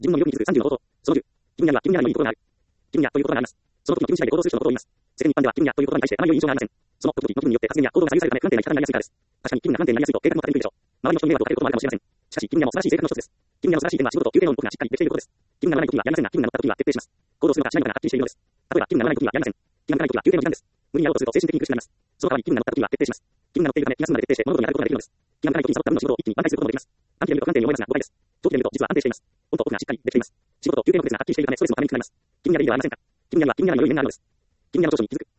自分の魅力に気づく30のこと。その10。君には君には良いところがある。君にはということがあります。その時の気分次第で行動する人のことを言います。世間一般では君にはという言葉に対してあまり良い印象がありません。その時々の気分によって発言や行動が左右されるため不安定な生き方になりやすいからです。確かに君が不安定になりやすいと計画も立てにくいでしょう。周りの人に迷惑をかけることもあるかもしれません。しかし君にはも素晴らしい性格の一つです。君にはの素晴らしい点は仕事と休憩の僕がしっかりできていることです。君がならない時にはやりませんが、君が乗った時には徹底します。行動するのかしないのかがはっきりしているのです。例えば君がならない時にはやりません。気が向かない時は休憩の時間です。無理にやろうとすると精神的に苦しくなります。その代わり君が乗った時には徹底します。君が乗っているため気が済むまで徹底して物事に当たることができるのです。気が向かない時にサボった分の仕事を一気に挽回することもできます。短期で見ると不安定に思えますが誤解です。長期で見ると実は安定しています。本当僕がしっかりできています。仕事と休憩の区別がはっきりしているためストレスもためにくくなります。君には良い理由はありませんか？君には良い面があるのです。君にはの長所に気づく。